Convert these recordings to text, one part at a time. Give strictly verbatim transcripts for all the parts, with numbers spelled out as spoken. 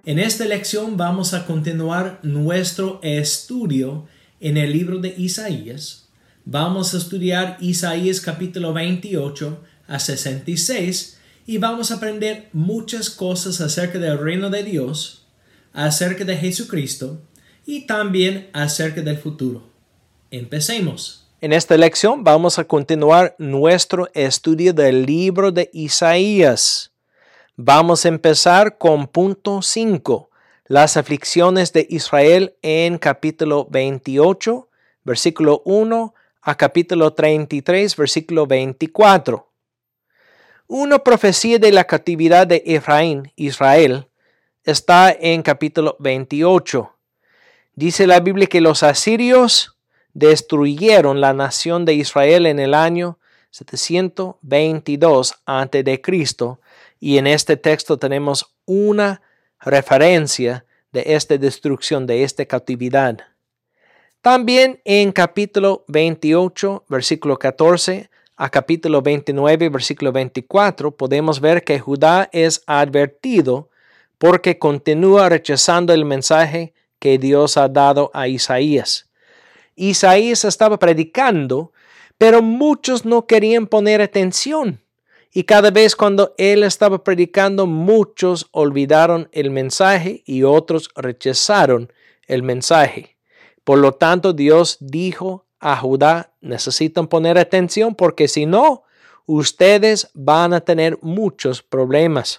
En esta lección vamos a continuar nuestro estudio en el libro de Isaías. Vamos a estudiar Isaías capítulo veintiocho a sesenta y seis y vamos a aprender muchas cosas acerca del reino de Dios, acerca de Jesucristo y también acerca del futuro. Empecemos. En esta lección vamos a continuar nuestro estudio del libro de Isaías. Vamos a empezar con punto cinco, las aflicciones de Israel en capítulo veintiocho, versículo uno a capítulo treinta y tres, versículo veinticuatro. Una profecía de la cautividad de Efraín, Israel, está en capítulo veintiocho. Dice la Biblia que los asirios destruyeron la nación de Israel en el año setecientos veintidós antes de Cristo. Y en este texto tenemos una referencia de esta destrucción, de esta cautividad. También en capítulo veintiocho, versículo catorce, a capítulo veintinueve, versículo veinticuatro, podemos ver que Judá es advertido porque continúa rechazando el mensaje que Dios ha dado a Isaías. Isaías estaba predicando, pero muchos no querían poner atención. Y cada vez cuando él estaba predicando, muchos olvidaron el mensaje y otros rechazaron el mensaje. Por lo tanto, Dios dijo a Judá, necesitan poner atención porque si no, ustedes van a tener muchos problemas.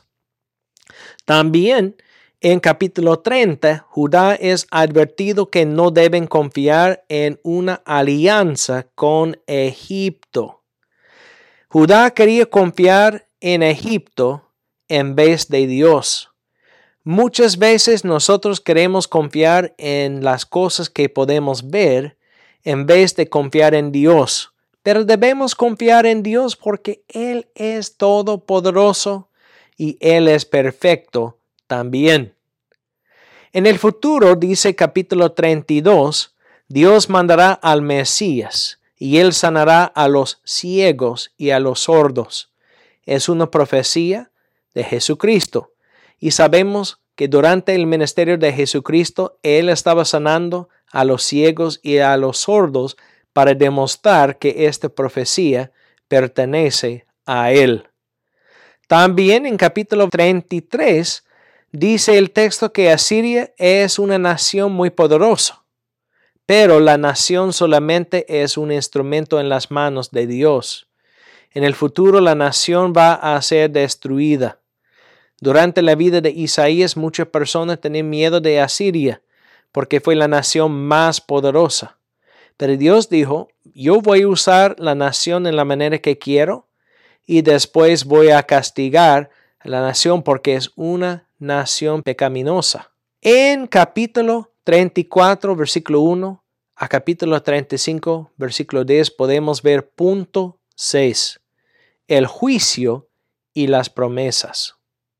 También en capítulo treinta, Judá es advertido que no deben confiar en una alianza con Egipto. Judá quería confiar en Egipto en vez de Dios. Muchas veces nosotros queremos confiar en las cosas que podemos ver en vez de confiar en Dios. Pero debemos confiar en Dios porque Él es todopoderoso y Él es perfecto también. En el futuro, dice capítulo treinta y dos, Dios mandará al Mesías y Él sanará a los ciegos y a los sordos. Es una profecía de Jesucristo. Y sabemos que durante el ministerio de Jesucristo, Él estaba sanando a los ciegos y a los sordos para demostrar que esta profecía pertenece a Él. También en capítulo treinta y tres, dice el texto que Asiria es una nación muy poderosa. Pero la nación solamente es un instrumento en las manos de Dios. En el futuro la nación va a ser destruida. Durante la vida de Isaías muchas personas tenían miedo de Asiria porque fue la nación más poderosa. Pero Dios dijo, yo voy a usar la nación en la manera que quiero y después voy a castigar a la nación porque es una nación pecaminosa. En capítulo treinta y cuatro, versículo uno, a capítulo treinta y cinco, versículo diez, podemos ver punto seis, el juicio y las promesas.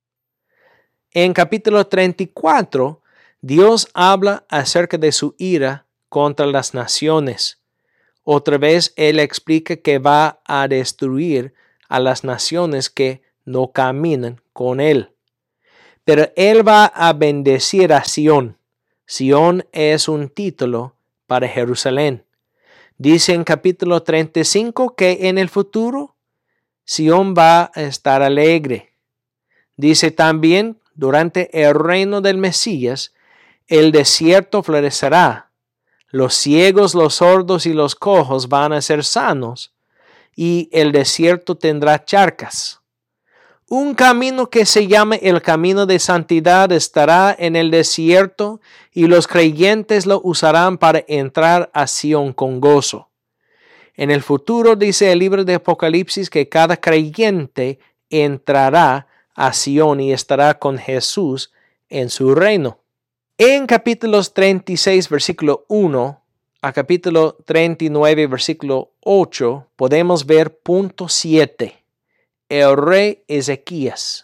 En capítulo treinta y cuatro, Dios habla acerca de su ira contra las naciones. Otra vez, Él explica que va a destruir a las naciones que no caminan con Él. Pero Él va a bendecir a Sión. Sión es un título para Jerusalén. Dice en capítulo treinta y cinco que en el futuro Sión va a estar alegre. Dice también, durante el reino del Mesías, el desierto florecerá. Los ciegos, los sordos y los cojos van a ser sanos y el desierto tendrá charcas. Un camino que se llame el camino de santidad estará en el desierto y los creyentes lo usarán para entrar a Sión con gozo. En el futuro dice el libro de Apocalipsis que cada creyente entrará a Sión y estará con Jesús en su reino. En capítulos treinta y seis, versículo uno a capítulo treinta y nueve, versículo ocho, podemos ver punto siete. El rey Ezequías.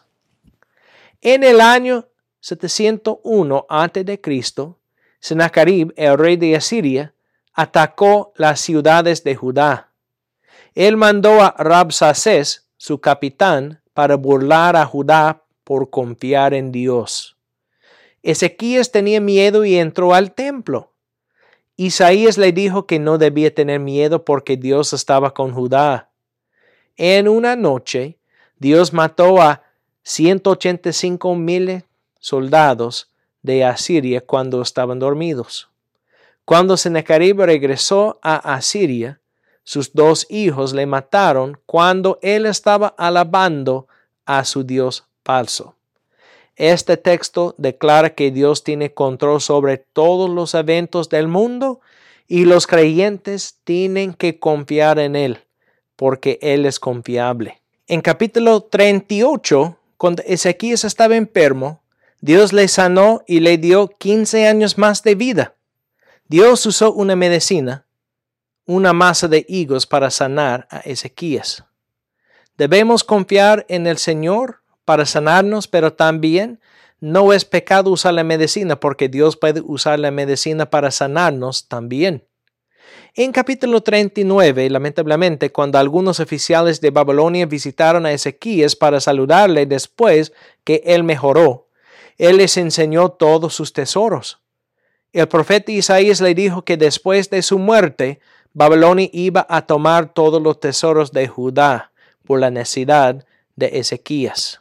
En el año setecientos uno antes de Cristo, Sennacherib, el rey de Asiria, atacó las ciudades de Judá. Él mandó a Rabsacés, su capitán, para burlar a Judá por confiar en Dios. Ezequías tenía miedo y entró al templo. Isaías le dijo que no debía tener miedo porque Dios estaba con Judá. En una noche, Dios mató a ciento ochenta y cinco mil soldados de Asiria cuando estaban dormidos. Cuando Sennacherib regresó a Asiria, sus dos hijos le mataron cuando él estaba alabando a su Dios falso. Este texto declara que Dios tiene control sobre todos los eventos del mundo y los creyentes tienen que confiar en Él, porque Él es confiable. En capítulo treinta y ocho, cuando Ezequías estaba enfermo, Dios le sanó y le dio quince años más de vida. Dios usó una medicina, una masa de higos para sanar a Ezequías. Debemos confiar en el Señor para sanarnos, pero también no es pecado usar la medicina porque Dios puede usar la medicina para sanarnos también. En capítulo treinta y nueve, lamentablemente, cuando algunos oficiales de Babilonia visitaron a Ezequías para saludarle después que él mejoró, él les enseñó todos sus tesoros. El profeta Isaías le dijo que después de su muerte, Babilonia iba a tomar todos los tesoros de Judá por la necesidad de Ezequías.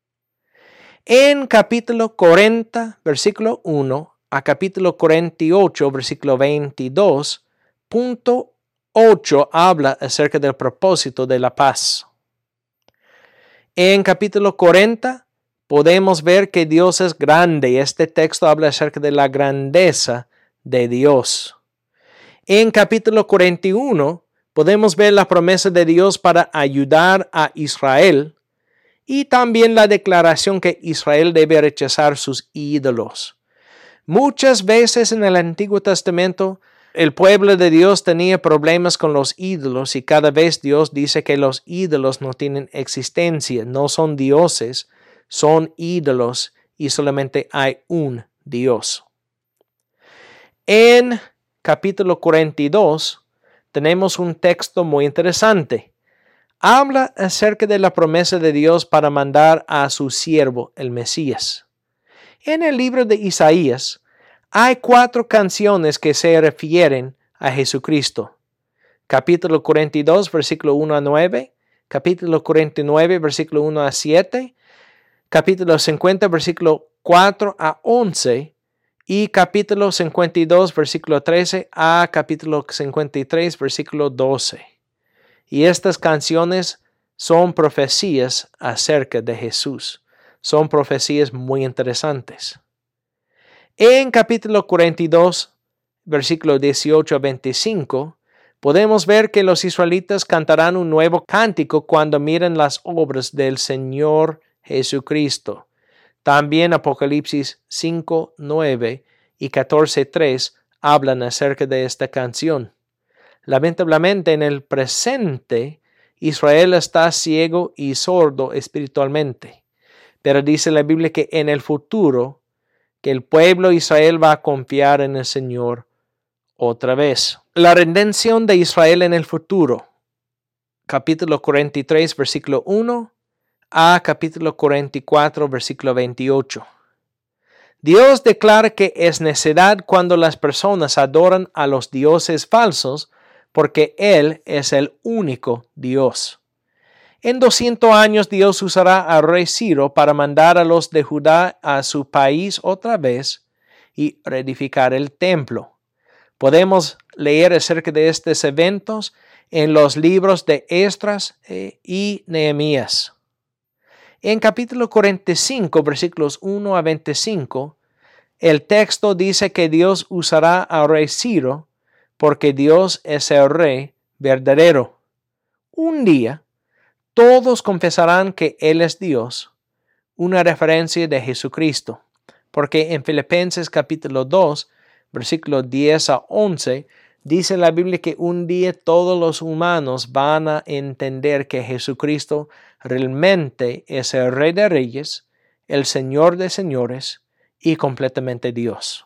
En capítulo cuarenta, versículo uno, a capítulo cuarenta y ocho, versículo veintidós, punto ocho habla acerca del propósito de la paz. En capítulo cuarenta podemos ver que Dios es grande. Este texto habla acerca de la grandeza de Dios. En capítulo cuarenta y uno podemos ver la promesa de Dios para ayudar a Israel y también la declaración que Israel debe rechazar sus ídolos. Muchas veces en el Antiguo Testamento el pueblo de Dios tenía problemas con los ídolos y cada vez Dios dice que los ídolos no tienen existencia, no son dioses, son ídolos y solamente hay un Dios. En capítulo cuarenta y dos tenemos un texto muy interesante. Habla acerca de la promesa de Dios para mandar a su siervo, el Mesías. En el libro de Isaías hay cuatro canciones que se refieren a Jesucristo. Capítulo cuarenta y dos, versículo uno a nueve, capítulo cuarenta y nueve, versículo uno a siete, capítulo cincuenta, versículo cuatro a once, y capítulo cincuenta y dos, versículo trece a capítulo cincuenta y tres, versículo doce. Y estas canciones son profecías acerca de Jesús. Son profecías muy interesantes. En capítulo cuarenta y dos, versículo dieciocho a veinticinco, podemos ver que los israelitas cantarán un nuevo cántico cuando miren las obras del Señor Jesucristo. También Apocalipsis cinco, nueve y catorce, tres hablan acerca de esta canción. Lamentablemente en el presente, Israel está ciego y sordo espiritualmente. Pero dice la Biblia que en el futuro, que el pueblo Israel va a confiar en el Señor otra vez. La redención de Israel en el futuro. Capítulo cuarenta y tres, versículo uno a capítulo cuarenta y cuatro, versículo veintiocho. Dios declara que es necedad cuando las personas adoran a los dioses falsos, porque Él es el único Dios. En doscientos años Dios usará a rey Ciro para mandar a los de Judá a su país otra vez y reedificar el templo. Podemos leer acerca de estos eventos en los libros de Esdras y Nehemías. En capítulo cuarenta y cinco, versículos uno a veinticinco, el texto dice que Dios usará a rey Ciro porque Dios es el rey verdadero. Un día, todos confesarán que Él es Dios, una referencia de Jesucristo, porque en Filipenses capítulo dos, versículos diez a once, dice la Biblia que un día todos los humanos van a entender que Jesucristo realmente es el Rey de Reyes, el Señor de Señores y completamente Dios.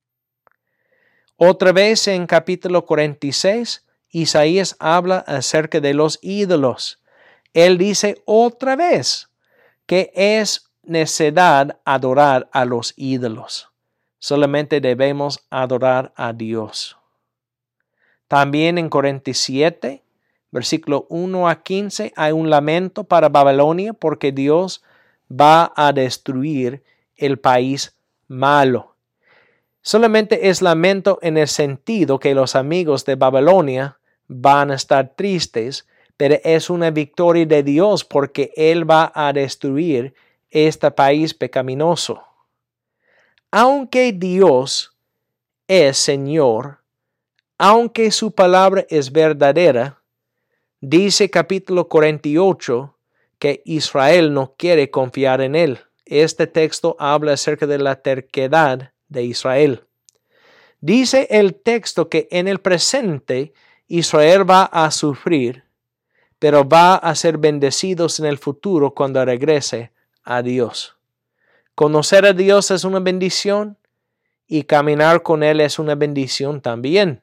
Otra vez en capítulo cuarenta y seis, Isaías habla acerca de los ídolos. Él dice otra vez que es necedad adorar a los ídolos. Solamente debemos adorar a Dios. También en cuarenta y siete, versículo uno a quince, hay un lamento para Babilonia porque Dios va a destruir el país malo. Solamente es lamento en el sentido que los amigos de Babilonia van a estar tristes, pero es una victoria de Dios porque Él va a destruir este país pecaminoso. Aunque Dios es Señor, aunque su palabra es verdadera, dice capítulo cuarenta y ocho que Israel no quiere confiar en Él. Este texto habla acerca de la terquedad de Israel. Dice el texto que en el presente Israel va a sufrir, pero va a ser bendecidos en el futuro cuando regrese a Dios. Conocer a Dios es una bendición y caminar con Él es una bendición también.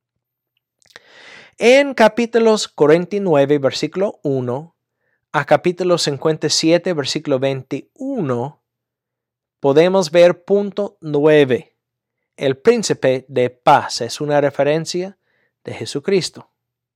En capítulos cuarenta y nueve, versículo uno, a capítulo cincuenta y siete, versículo veintiuno, podemos ver punto nueve. El príncipe de paz es una referencia de Jesucristo.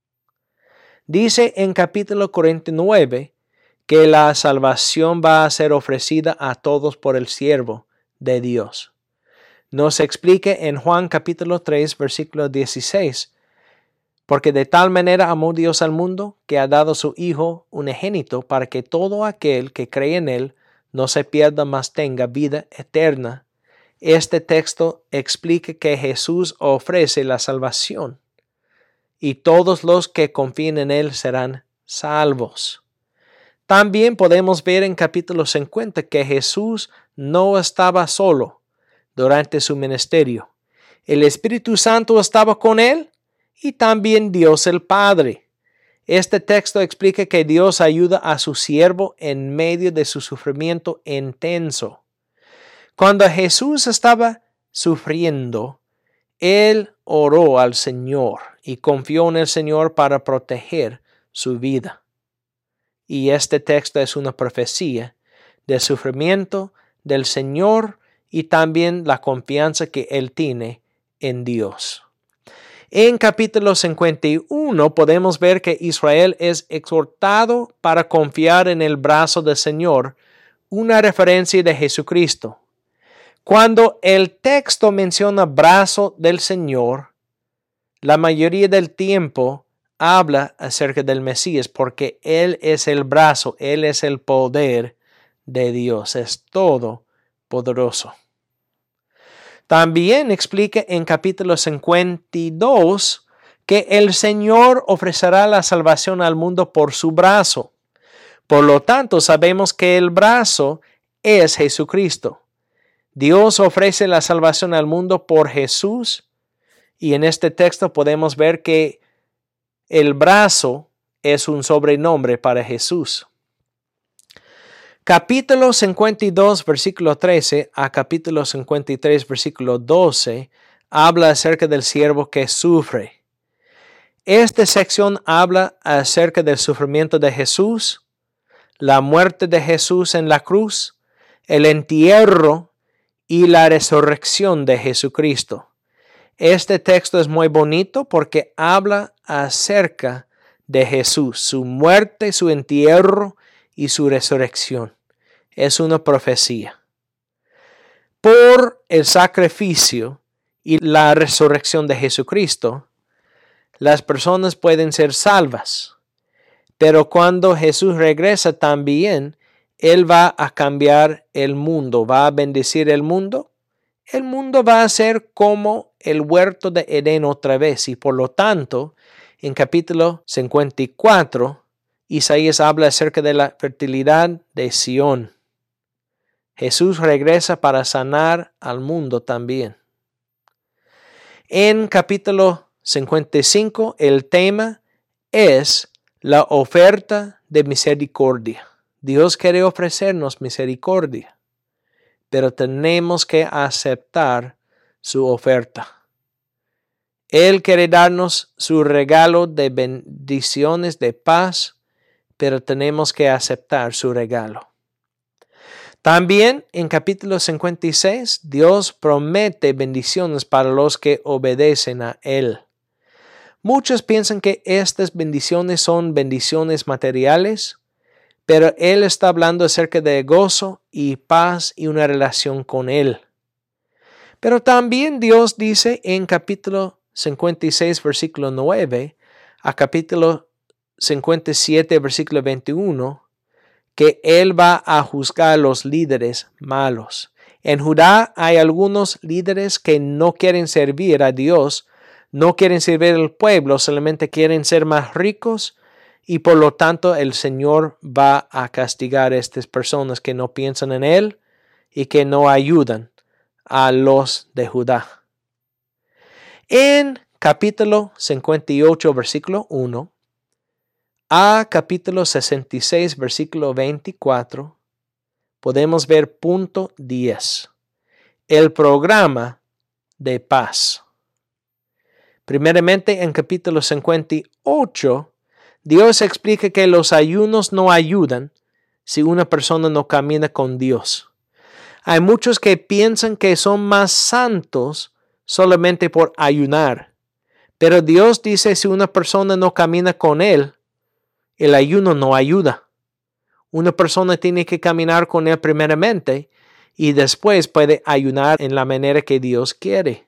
Dice en capítulo cuarenta y nueve que la salvación va a ser ofrecida a todos por el siervo de Dios. Nos explica en Juan capítulo tres, versículo dieciséis, porque de tal manera amó Dios al mundo que ha dado su Hijo unigénito para que todo aquel que cree en Él no se pierda, mas tenga vida eterna. Este texto explica que Jesús ofrece la salvación y todos los que confíen en Él serán salvos. También podemos ver en capítulo cincuenta que Jesús no estaba solo durante su ministerio. El Espíritu Santo estaba con Él y también Dios el Padre. Este texto explica que Dios ayuda a su siervo en medio de su sufrimiento intenso. Cuando Jesús estaba sufriendo, Él oró al Señor y confió en el Señor para proteger su vida. Y este texto es una profecía del sufrimiento del Señor y también la confianza que Él tiene en Dios. En capítulo cincuenta y uno podemos ver que Israel es exhortado para confiar en el brazo del Señor, una referencia de Jesucristo. Cuando el texto menciona brazo del Señor, la mayoría del tiempo habla acerca del Mesías porque Él es el brazo, Él es el poder de Dios, es todopoderoso. También explica en capítulo cincuenta y dos que el Señor ofrecerá la salvación al mundo por su brazo. Por lo tanto, sabemos que el brazo es Jesucristo. Dios ofrece la salvación al mundo por Jesús y en este texto podemos ver que el brazo es un sobrenombre para Jesús. Capítulo cincuenta y dos, versículo trece a capítulo cincuenta y tres, versículo doce, habla acerca del siervo que sufre. Esta sección habla acerca del sufrimiento de Jesús, la muerte de Jesús en la cruz, el entierro y la resurrección de Jesucristo. Este texto es muy bonito porque habla acerca de Jesús, su muerte, su entierro y su resurrección. Es una profecía. Por el sacrificio y la resurrección de Jesucristo, las personas pueden ser salvas. Pero cuando Jesús regresa también, Él va a cambiar el mundo, va a bendecir el mundo. El mundo va a ser como el huerto de Edén otra vez y por lo tanto, en capítulo cincuenta y cuatro, Isaías habla acerca de la fertilidad de Sión. Jesús regresa para sanar al mundo también. En capítulo cincuenta y cinco, el tema es la oferta de misericordia. Dios quiere ofrecernos misericordia, pero tenemos que aceptar su oferta. Él quiere darnos su regalo de bendiciones, de paz, pero tenemos que aceptar su regalo. También en capítulo cincuenta y seis, Dios promete bendiciones para los que obedecen a Él. Muchos piensan que estas bendiciones son bendiciones materiales, pero Él está hablando acerca de gozo y paz y una relación con Él. Pero también Dios dice en capítulo cincuenta y seis, versículo nueve, a capítulo cincuenta y siete, versículo veintiuno, que Él va a juzgar a los líderes malos. En Judá hay algunos líderes que no quieren servir a Dios, no quieren servir al pueblo, solamente quieren ser más ricos y por lo tanto el Señor va a castigar a estas personas que no piensan en Él y que no ayudan a los de Judá. En capítulo cincuenta y ocho, versículo uno, a capítulo sesenta y seis, versículo veinticuatro, podemos ver punto diez, el programa de paz. Primeramente, en capítulo cincuenta y ocho, Dios explica que los ayunos no ayudan si una persona no camina con Dios. Hay muchos que piensan que son más santos solamente por ayunar, pero Dios dice si una persona no camina con Él, el ayuno no ayuda. Una persona tiene que caminar con Él primeramente y después puede ayunar en la manera que Dios quiere.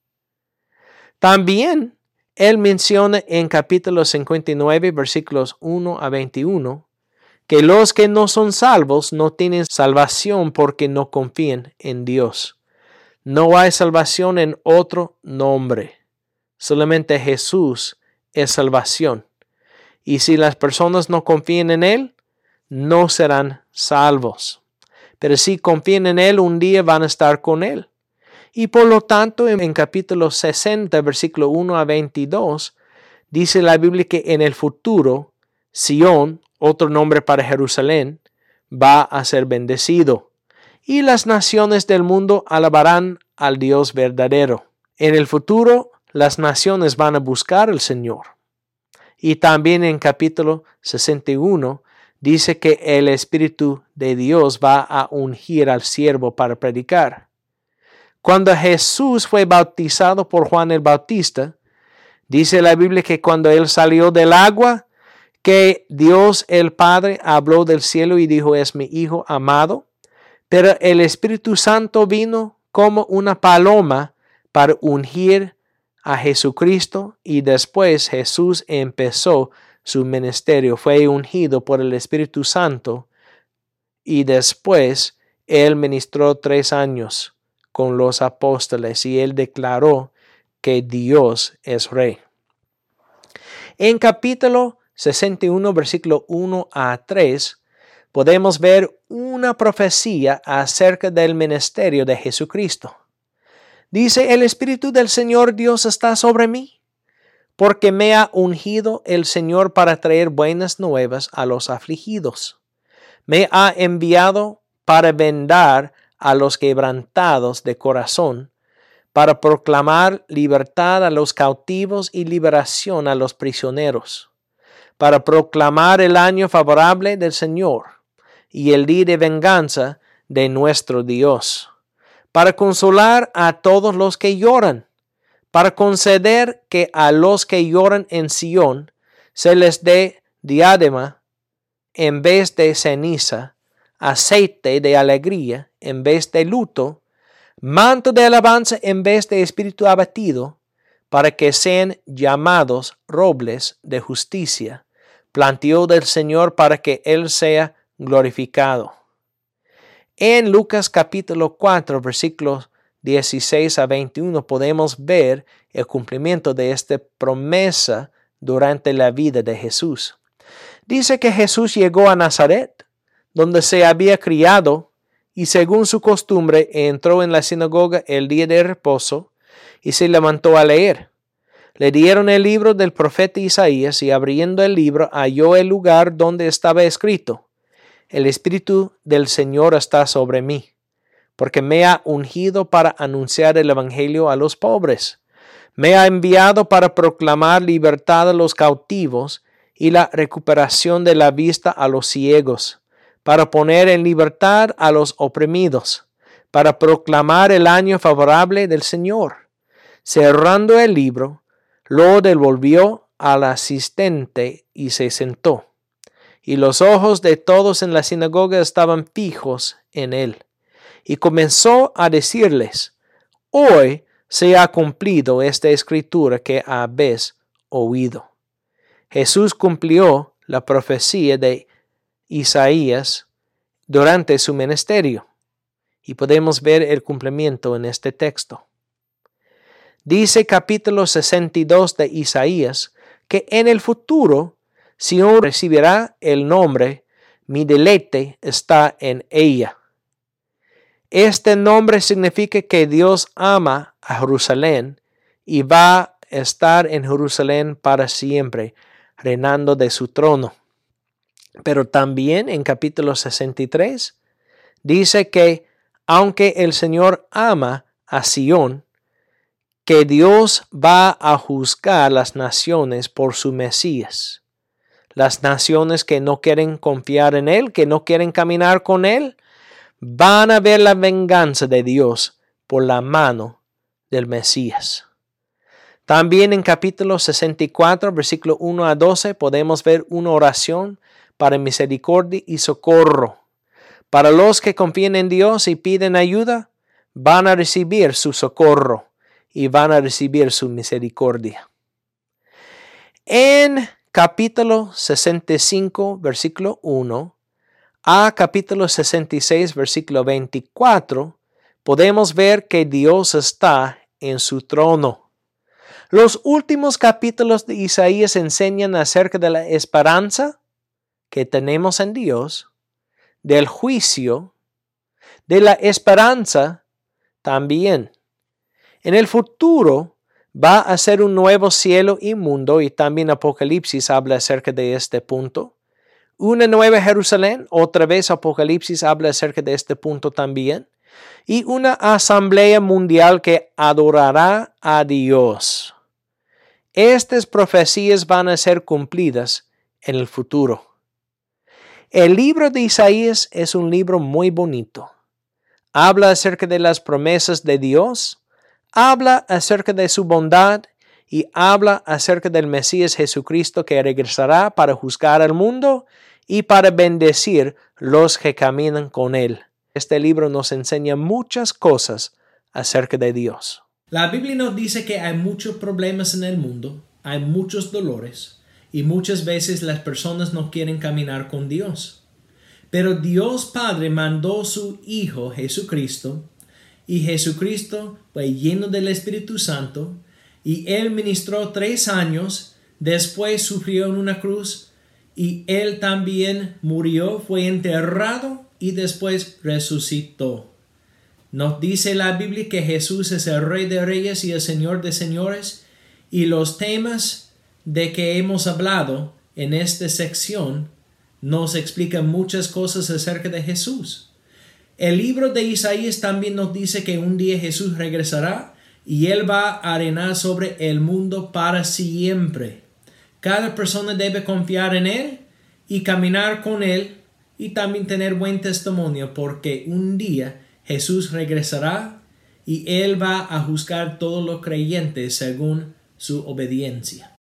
También Él menciona en capítulo cincuenta y nueve, versículos uno a veintiuno, que los que no son salvos no tienen salvación porque no confían en Dios. No hay salvación en otro nombre. Solamente Jesús es salvación. Y si las personas no confían en Él, no serán salvos. Pero si confían en Él, un día van a estar con Él. Y por lo tanto, en, en capítulo sesenta, versículo uno a veintidós, dice la Biblia que en el futuro, Sión, otro nombre para Jerusalén, va a ser bendecido. Y las naciones del mundo alabarán al Dios verdadero. En el futuro, las naciones van a buscar al Señor. Y también en capítulo sesenta y uno dice que el Espíritu de Dios va a ungir al siervo para predicar. Cuando Jesús fue bautizado por Juan el Bautista, dice la Biblia que cuando él salió del agua, que Dios el Padre habló del cielo y dijo, es mi Hijo amado, pero el Espíritu Santo vino como una paloma para ungir a Jesucristo y después Jesús empezó su ministerio, fue ungido por el Espíritu Santo y después él ministró tres años con los apóstoles y él declaró que Dios es Rey. En capítulo sesenta y uno, versículo uno a tres, podemos ver una profecía acerca del ministerio de Jesucristo. Dice, el Espíritu del Señor Dios está sobre mí, porque me ha ungido el Señor para traer buenas nuevas a los afligidos. Me ha enviado para vendar a los quebrantados de corazón, para proclamar libertad a los cautivos y liberación a los prisioneros, para proclamar el año favorable del Señor y el día de venganza de nuestro Dios, para consolar a todos los que lloran, para conceder que a los que lloran en Sión se les dé diadema en vez de ceniza, aceite de alegría en vez de luto, manto de alabanza en vez de espíritu abatido, para que sean llamados robles de justicia, plantío del Señor para que Él sea glorificado. En Lucas capítulo cuatro, versículos dieciséis a veintiuno, podemos ver el cumplimiento de esta promesa durante la vida de Jesús. Dice que Jesús llegó a Nazaret, donde se había criado, y según su costumbre entró en la sinagoga el día de reposo y se levantó a leer. Le dieron el libro del profeta Isaías y abriendo el libro halló el lugar donde estaba escrito: El Espíritu del Señor está sobre mí, porque me ha ungido para anunciar el Evangelio a los pobres. Me ha enviado para proclamar libertad a los cautivos y la recuperación de la vista a los ciegos, para poner en libertad a los oprimidos, para proclamar el año favorable del Señor. Cerrando el libro, lo devolvió al asistente y se sentó. Y los ojos de todos en la sinagoga estaban fijos en él. Y comenzó a decirles: Hoy se ha cumplido esta escritura que habéis oído. Jesús cumplió la profecía de Isaías durante su ministerio. Y podemos ver el cumplimiento en este texto. Dice capítulo sesenta y dos de Isaías que en el futuro Sión recibirá el nombre Mi deleite está en ella. Este nombre significa que Dios ama a Jerusalén y va a estar en Jerusalén para siempre, reinando de su trono. Pero también en capítulo sesenta y tres dice que aunque el Señor ama a Sión, que Dios va a juzgar las naciones por su Mesías. Las naciones que no quieren confiar en Él, que no quieren caminar con Él, van a ver la venganza de Dios por la mano del Mesías. También en capítulo sesenta y cuatro, versículo uno a doce, podemos ver una oración para misericordia y socorro. Para los que confían en Dios y piden ayuda, van a recibir su socorro y van a recibir su misericordia. En capítulo sesenta y cinco, versículo uno, a capítulo sesenta y seis, versículo veinticuatro, podemos ver que Dios está en su trono. Los últimos capítulos de Isaías enseñan acerca de la esperanza que tenemos en Dios, del juicio, de la esperanza también. En el futuro va a ser un nuevo cielo y mundo, y también Apocalipsis habla acerca de este punto. Una nueva Jerusalén, otra vez Apocalipsis habla acerca de este punto también. Y una asamblea mundial que adorará a Dios. Estas profecías van a ser cumplidas en el futuro. El libro de Isaías es un libro muy bonito. Habla acerca de las promesas de Dios, habla acerca de su bondad y habla acerca del Mesías Jesucristo que regresará para juzgar al mundo y para bendecir los que caminan con Él. Este libro nos enseña muchas cosas acerca de Dios. La Biblia nos dice que hay muchos problemas en el mundo, hay muchos dolores. Y muchas veces las personas no quieren caminar con Dios. Pero Dios Padre mandó su Hijo Jesucristo, y Jesucristo fue lleno del Espíritu Santo, y Él ministró tres años, después sufrió en una cruz, y Él también murió, fue enterrado y después resucitó. Nos dice la Biblia que Jesús es el Rey de Reyes y el Señor de Señores, y los temas de que hemos hablado en esta sección nos explica muchas cosas acerca de Jesús. El libro de Isaías también nos dice que un día Jesús regresará y Él va a reinar sobre el mundo para siempre. Cada persona debe confiar en Él y caminar con Él y también tener buen testimonio, porque un día Jesús regresará y Él va a juzgar todos los creyentes según su obediencia.